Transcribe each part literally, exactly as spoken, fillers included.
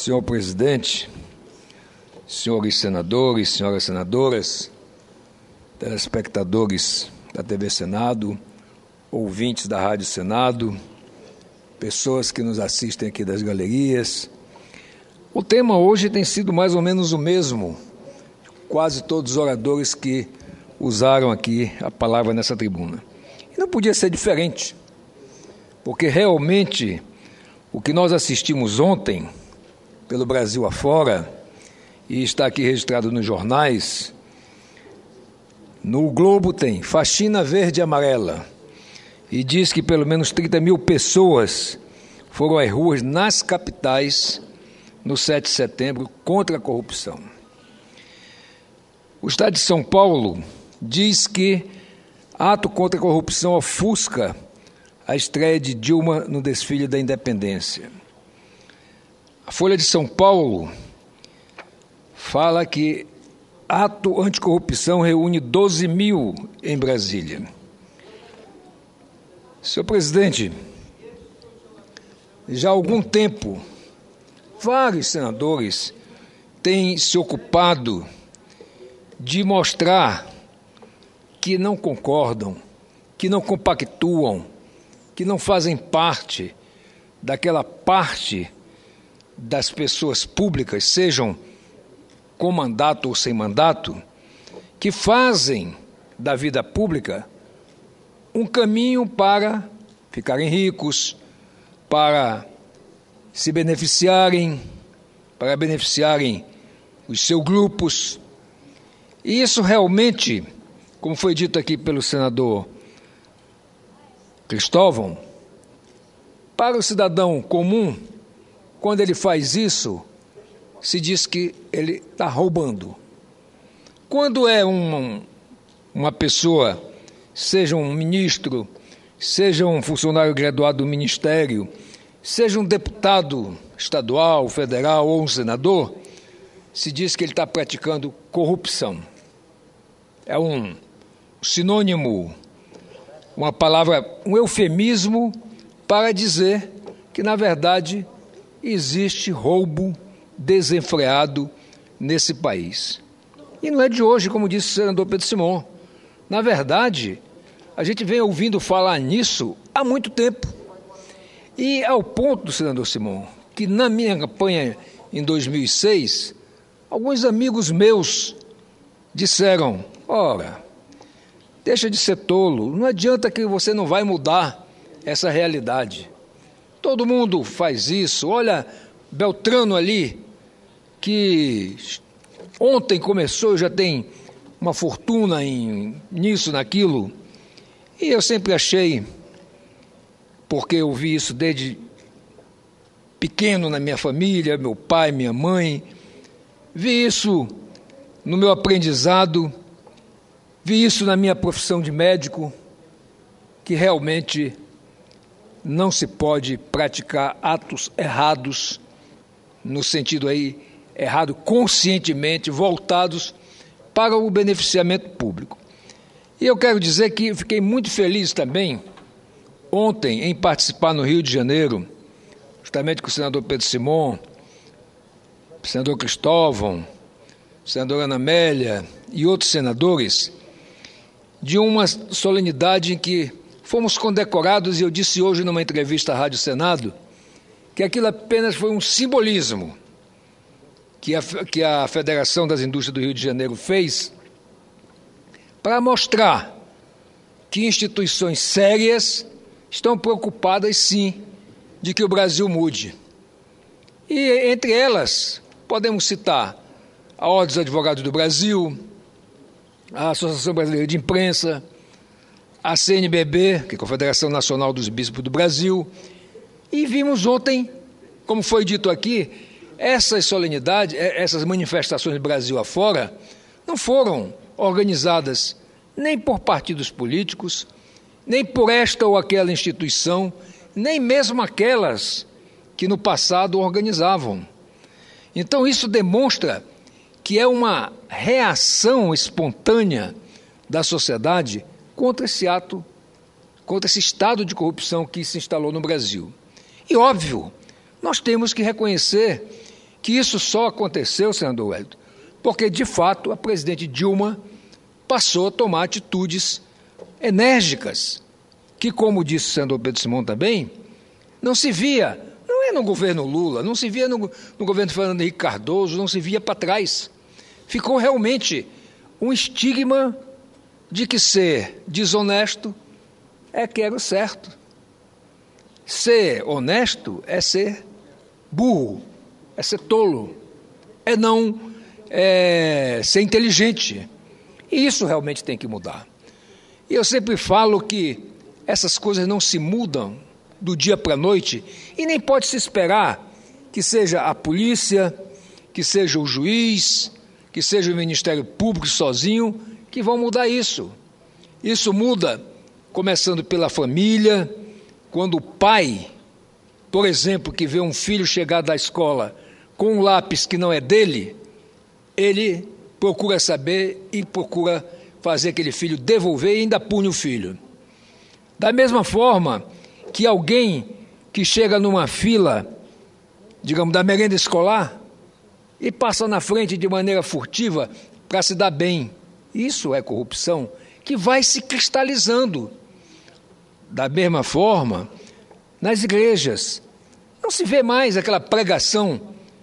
Senhor presidente, senhores senadores, senhoras senadoras, telespectadores da T V Senado, ouvintes da Rádio Senado, pessoas que nos assistem aqui das galerias. O tema hoje tem sido mais ou menos o mesmo, quase todos os oradores que usaram aqui a palavra nessa tribuna. E não podia ser diferente, porque realmente o que nós assistimos ontem, pelo Brasil afora, e está aqui registrado nos jornais, no Globo tem faxina verde e amarela, e diz que pelo menos trinta mil pessoas foram às ruas nas capitais no sete de setembro contra a corrupção. O Estado de São Paulo diz que ato contra a corrupção ofusca a estreia de Dilma no desfile da Independência. A Folha de São Paulo fala que ato anticorrupção reúne doze mil em Brasília. Senhor presidente, já há algum tempo, vários senadores têm se ocupado de mostrar que não concordam, que não compactuam, que não fazem parte daquela parte das pessoas públicas, sejam com mandato ou sem mandato, que fazem da vida pública um caminho para ficarem ricos, para se beneficiarem, para beneficiarem os seus grupos. E isso realmente, como foi dito aqui pelo senador Cristóvão, para o cidadão comum, quando ele faz isso, se diz que ele está roubando. Quando é um, uma pessoa, seja um ministro, seja um funcionário graduado do ministério, seja um deputado estadual, federal ou um senador, se diz que ele está praticando corrupção. É um sinônimo, uma palavra, um eufemismo para dizer que, na verdade, existe roubo desenfreado nesse país. E não é de hoje, como disse o senador Pedro Simão. Na verdade, a gente vem ouvindo falar nisso há muito tempo. E ao ponto do senador Simão, que na minha campanha em dois mil e seis, alguns amigos meus disseram: ora, deixa de ser tolo, não adianta que você não vai mudar essa realidade. Todo mundo faz isso. Olha, Beltrano ali, que ontem começou, já tem uma fortuna em, nisso, naquilo. E eu sempre achei, porque eu vi isso desde pequeno na minha família, meu pai, minha mãe, vi isso no meu aprendizado, vi isso na minha profissão de médico, que realmente não se pode praticar atos errados, no sentido aí errado, conscientemente, voltados para o beneficiamento público. E eu quero dizer que fiquei muito feliz também, ontem, em participar no Rio de Janeiro, justamente com o senador Pedro Simão, o senador Cristóvão, a senadora Ana Amélia e outros senadores, de uma solenidade em que fomos condecorados, e eu disse hoje numa entrevista à Rádio Senado, que aquilo apenas foi um simbolismo que a, que a Federação das Indústrias do Rio de Janeiro fez para mostrar que instituições sérias estão preocupadas, sim, de que o Brasil mude. E entre elas, podemos citar a Ordem dos Advogados do Brasil, a Associação Brasileira de Imprensa, a C N B B, que é a Confederação Nacional dos Bispos do Brasil, e vimos ontem, como foi dito aqui, essas solenidades, essas manifestações do Brasil afora, não foram organizadas nem por partidos políticos, nem por esta ou aquela instituição, nem mesmo aquelas que no passado organizavam. Então isso demonstra que é uma reação espontânea da sociedade contra esse ato, contra esse estado de corrupção que se instalou no Brasil. E, óbvio, nós temos que reconhecer que isso só aconteceu, senador Wellington, porque, de fato, a presidente Dilma passou a tomar atitudes enérgicas, que, como disse o senador Pedro Simão também, não se via, não é no governo Lula, não se via no, no governo Fernando Henrique Cardoso, não se via para trás. Ficou realmente um estigma de que ser desonesto é que era o certo. Ser honesto é ser burro, é ser tolo, é não é, ser inteligente. E isso realmente tem que mudar. E eu sempre falo que essas coisas não se mudam do dia para a noite e nem pode se esperar que seja a polícia, que seja o juiz, que seja o Ministério Público sozinho que vão mudar isso. Isso muda começando pela família, quando o pai, por exemplo, que vê um filho chegar da escola com um lápis que não é dele, ele procura saber e procura fazer aquele filho devolver e ainda pune o filho. Da mesma forma que alguém que chega numa fila, digamos, da merenda escolar e passa na frente de maneira furtiva para se dar bem, isso é corrupção que vai se cristalizando. Da mesma forma, nas igrejas, não se vê mais aquela pregação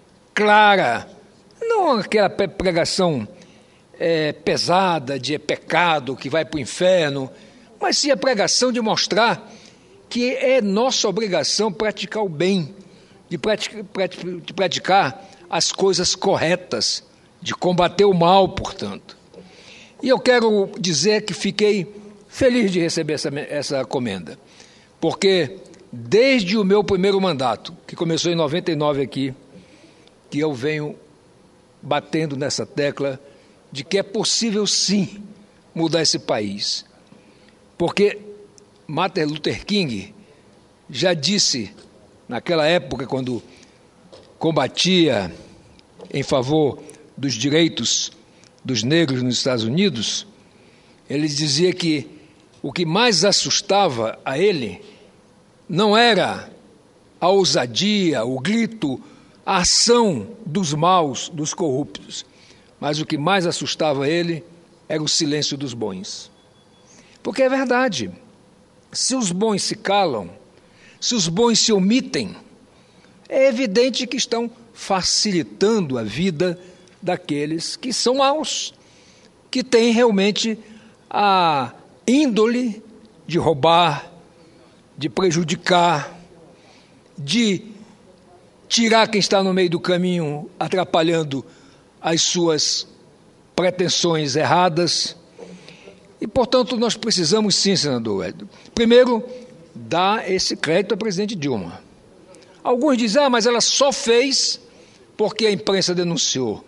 clara, não aquela pregação é, pesada de é pecado, que vai para o inferno, mas sim a pregação de mostrar que é nossa obrigação praticar o bem, de praticar, de praticar as coisas corretas, de combater o mal, portanto. E eu quero dizer que fiquei feliz de receber essa, essa comenda, porque desde o meu primeiro mandato, que começou em noventa e nove aqui, que eu venho batendo nessa tecla de que é possível sim mudar esse país. Porque Martin Luther King já disse, naquela época, quando combatia em favor dos direitos dos negros nos Estados Unidos, ele dizia que o que mais assustava a ele não era a ousadia, o grito, a ação dos maus, dos corruptos, mas o que mais assustava ele era o silêncio dos bons. Porque é verdade, se os bons se calam, se os bons se omitem, é evidente que estão facilitando a vida daqueles que são maus, que têm realmente a índole de roubar, de prejudicar, de tirar quem está no meio do caminho, atrapalhando as suas pretensões erradas. E, portanto, nós precisamos sim, senador Wellington, primeiro, dar esse crédito à presidente Dilma. Alguns dizem, ah, mas ela só fez porque a imprensa denunciou.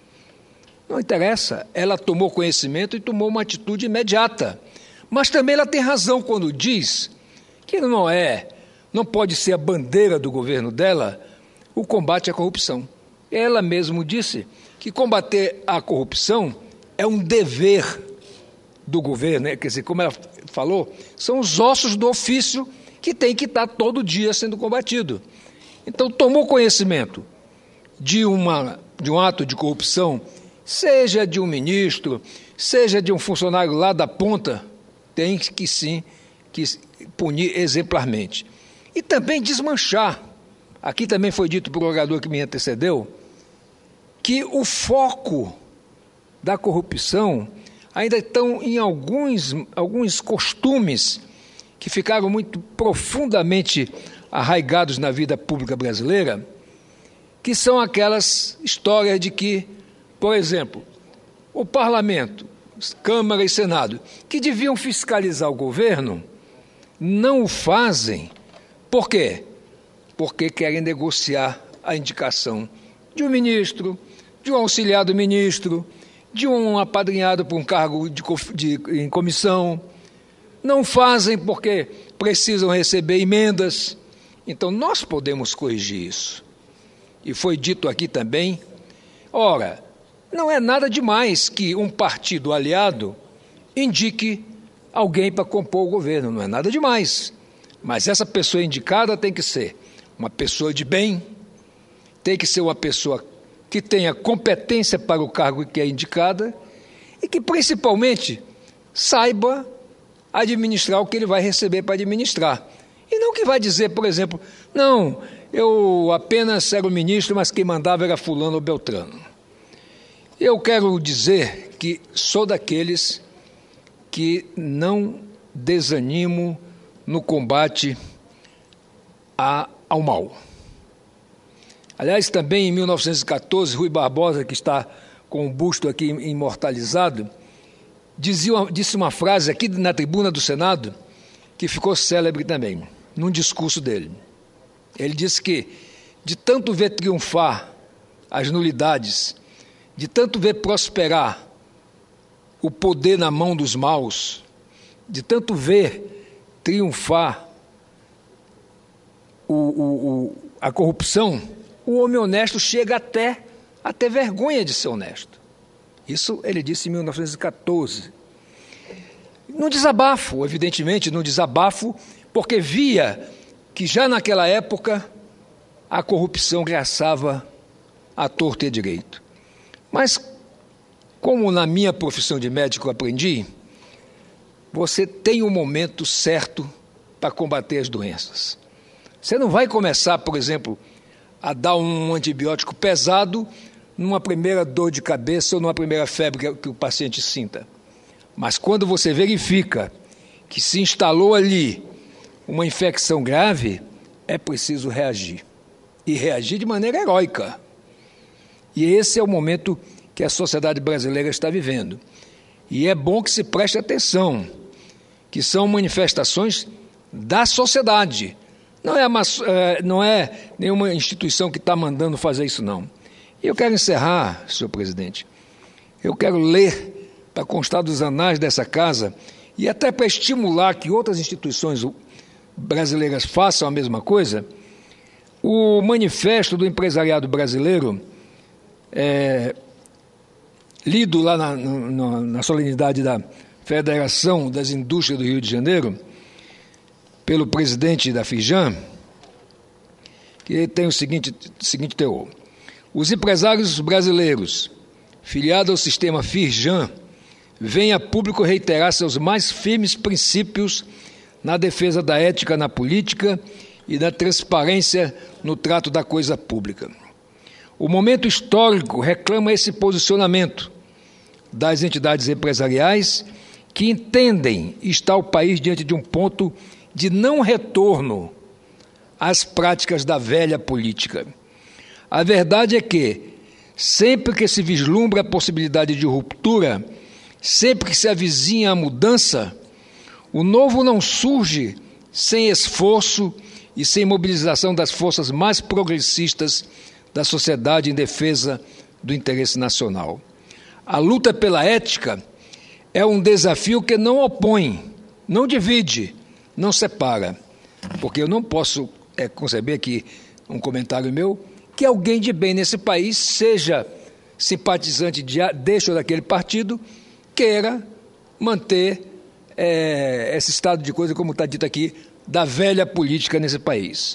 Não interessa, ela tomou conhecimento e tomou uma atitude imediata. Mas também ela tem razão quando diz que não é, não pode ser a bandeira do governo dela o combate à corrupção. Ela mesmo disse que combater a corrupção é um dever do governo, né? Quer dizer, como ela falou, são os ossos do ofício que tem que estar todo dia sendo combatido. Então, tomou conhecimento de, uma, de um ato de corrupção, seja de um ministro, seja de um funcionário lá da ponta, tem que sim que punir exemplarmente. E também desmanchar. Aqui também foi dito pelo orador que me antecedeu, que o foco da corrupção ainda estão em alguns, alguns costumes que ficaram muito profundamente arraigados na vida pública brasileira, que são aquelas histórias de que, por exemplo, o parlamento, Câmara e Senado, que deviam fiscalizar o governo, não o fazem. Por quê? Porque querem negociar a indicação de um ministro, de um auxiliar do ministro, de um apadrinhado por um cargo de, de, em comissão. Não fazem porque precisam receber emendas. Então, nós podemos corrigir isso. E foi dito aqui também, ora, não é nada demais que um partido aliado indique alguém para compor o governo, não é nada demais. Mas essa pessoa indicada tem que ser uma pessoa de bem, tem que ser uma pessoa que tenha competência para o cargo que é indicada e que, principalmente, saiba administrar o que ele vai receber para administrar. E não que vai dizer, por exemplo, não, eu apenas era o ministro, mas quem mandava era fulano ou beltrano. Eu quero dizer que sou daqueles que não desanimo no combate a, ao mal. Aliás, também em mil novecentos e quatorze, Rui Barbosa, que está com o busto aqui imortalizado, dizia, disse uma frase aqui na tribuna do Senado que ficou célebre também, num discurso dele. Ele disse que, de tanto ver triunfar as nulidades, de tanto ver prosperar o poder na mão dos maus, de tanto ver triunfar o, o, o, a corrupção, o homem honesto chega até a ter vergonha de ser honesto. Isso ele disse em mil novecentos e quatorze. No desabafo, evidentemente, no desabafo, porque via que já naquela época a corrupção graçava à torta e à direito. Mas, como na minha profissão de médico aprendi, você tem um momento certo para combater as doenças. Você não vai começar, por exemplo, a dar um antibiótico pesado numa primeira dor de cabeça ou numa primeira febre que o paciente sinta. Mas quando você verifica que se instalou ali uma infecção grave, é preciso reagir. E reagir de maneira heróica. E esse é o momento que a sociedade brasileira está vivendo. E é bom que se preste atenção, que são manifestações da sociedade. Não é, uma, não é nenhuma instituição que está mandando fazer isso, não. E eu quero encerrar, senhor presidente. Eu quero ler, para constar dos anais dessa casa, e até para estimular que outras instituições brasileiras façam a mesma coisa, o manifesto do empresariado brasileiro, é, lido lá na, na, na solenidade da Federação das Indústrias do Rio de Janeiro, pelo presidente da Fijan, que tem o seguinte, seguinte teor. Os empresários brasileiros, filiados ao sistema Firjan, vêm a público reiterar seus mais firmes princípios na defesa da ética na política e da transparência no trato da coisa pública. O momento histórico reclama esse posicionamento das entidades empresariais que entendem estar o país diante de um ponto de não retorno às práticas da velha política. A verdade é que, sempre que se vislumbra a possibilidade de ruptura, sempre que se avizinha a mudança, o novo não surge sem esforço e sem mobilização das forças mais progressistas da sociedade em defesa do interesse nacional. A luta pela ética é um desafio que não opõe, não divide, não separa, porque eu não posso é, conceber aqui um comentário meu, que alguém de bem nesse país, seja simpatizante de, deste ou daquele partido, queira manter é, esse estado de coisa, como está dito aqui, da velha política nesse país.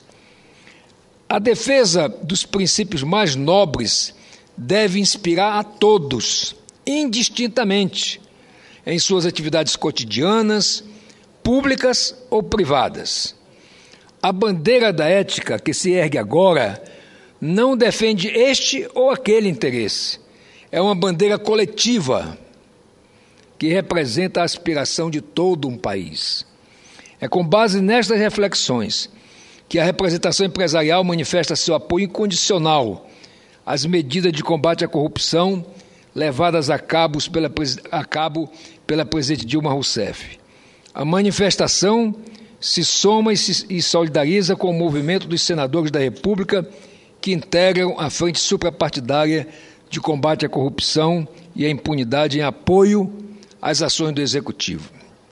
A defesa dos princípios mais nobres deve inspirar a todos, indistintamente, em suas atividades cotidianas, públicas ou privadas. A bandeira da ética que se ergue agora não defende este ou aquele interesse. É uma bandeira coletiva que representa a aspiração de todo um país. É com base nestas reflexões que a representação empresarial manifesta seu apoio incondicional às medidas de combate à corrupção levadas a cabo pela, a cabo pela presidente Dilma Rousseff. A manifestação se soma e se e solidariza com o movimento dos senadores da República que integram a frente suprapartidária de combate à corrupção e à impunidade em apoio às ações do Executivo.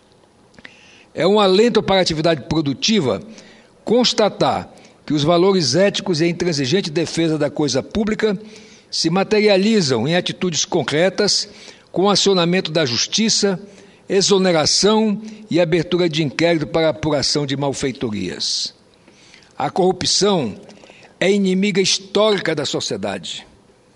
É um alento para a atividade produtiva constatar que os valores éticos e a intransigente defesa da coisa pública se materializam em atitudes concretas com o acionamento da justiça, exoneração e abertura de inquérito para apuração de malfeitorias. A corrupção é inimiga histórica da sociedade,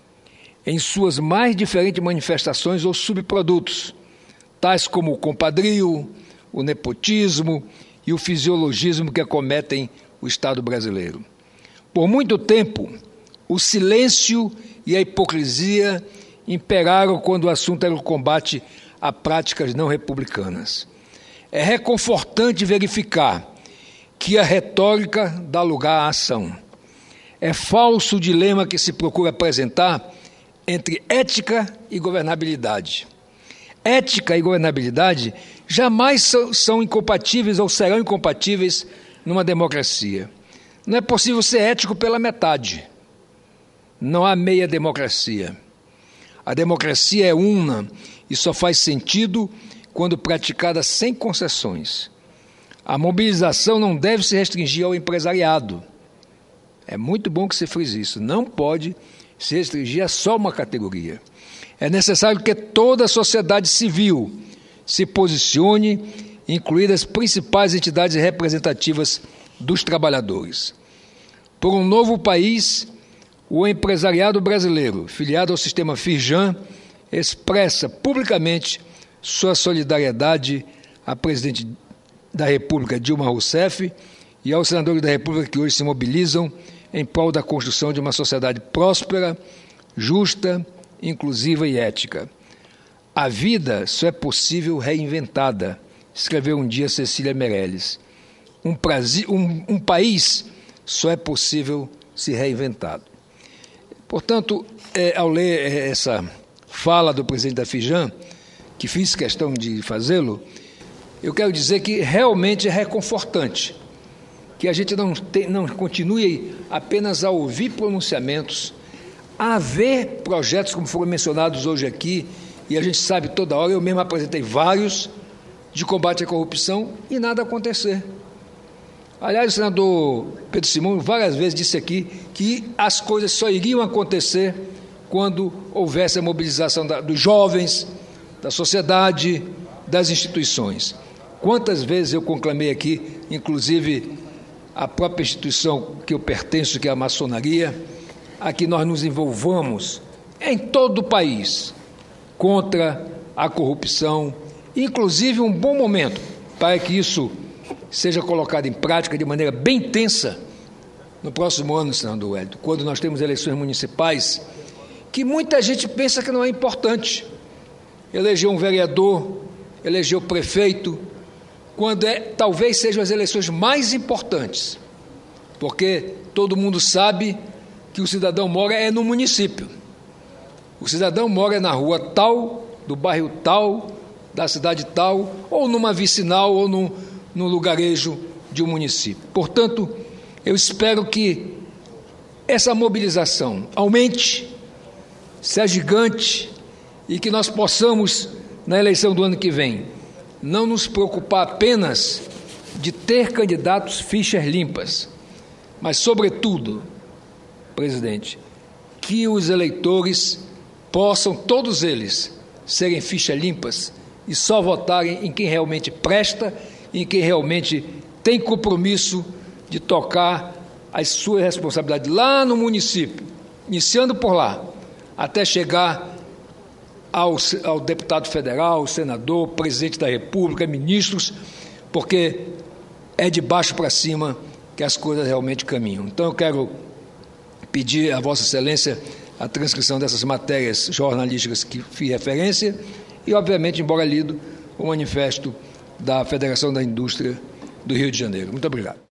em suas mais diferentes manifestações ou subprodutos, tais como o compadrio, o nepotismo e o fisiologismo que acometem o Estado brasileiro. Por muito tempo, o silêncio e a hipocrisia imperaram quando o assunto era o combate a práticas não republicanas. É reconfortante verificar que a retórica dá lugar à ação. É falso o dilema que se procura apresentar entre ética e governabilidade. Ética e governabilidade jamais são, são incompatíveis ou serão incompatíveis numa democracia. Não é possível ser ético pela metade. Não há meia democracia. A democracia é una e só faz sentido quando praticada sem concessões. A mobilização não deve se restringir ao empresariado. É muito bom que se frise isso. Não pode se restringir a só uma categoria. É necessário que toda a sociedade civil se posicione, incluídas as principais entidades representativas dos trabalhadores. Por um novo país, o empresariado brasileiro, filiado ao sistema Firjan, expressa publicamente sua solidariedade à presidente da República, Dilma Rousseff, e aos senadores da República que hoje se mobilizam em prol da construção de uma sociedade próspera, justa, inclusiva e ética. A vida só é possível reinventada, escreveu um dia Cecília Meirelles. Um, prazi, um, um país só é possível se reinventado. Portanto, é, ao ler essa fala do presidente da Firjan, que fiz questão de fazê-lo, eu quero dizer que realmente é reconfortante que a gente não, tem, não continue apenas a ouvir pronunciamentos, a ver projetos como foram mencionados hoje aqui, e a gente sabe toda hora, eu mesmo apresentei vários, de combate à corrupção, e nada acontecer. Aliás, o senador Pedro Simões várias vezes disse aqui que as coisas só iriam acontecer quando houvesse a mobilização da, dos jovens, da sociedade, das instituições. Quantas vezes eu conclamei aqui, inclusive a própria instituição que eu pertenço, que é a maçonaria, a que nós nos envolvamos em todo o país contra a corrupção, inclusive um bom momento para que isso seja colocado em prática de maneira bem intensa no próximo ano, senador Wellington, quando nós temos eleições municipais, que muita gente pensa que não é importante. Eleger um vereador, eleger o prefeito, quando é, talvez sejam as eleições mais importantes, porque todo mundo sabe que o cidadão mora é no município. O cidadão mora na rua tal, do bairro tal, da cidade tal, ou numa vicinal, ou num, num lugarejo de um município. Portanto, eu espero que essa mobilização aumente, seja gigante, e que nós possamos, na eleição do ano que vem, não nos preocupar apenas de ter candidatos fichas limpas, mas, sobretudo, presidente, que os eleitores possam, todos eles, serem fichas limpas e só votarem em quem realmente presta, em quem realmente tem compromisso de tocar as suas responsabilidades lá no município, iniciando por lá, até chegar ao, ao deputado federal, senador, presidente da República, ministros, porque é de baixo para cima que as coisas realmente caminham. Então eu quero pedir a Vossa Excelência a transcrição dessas matérias jornalísticas que fiz referência e, obviamente, embora lido, o manifesto da Federação da Indústria do Rio de Janeiro. Muito obrigado.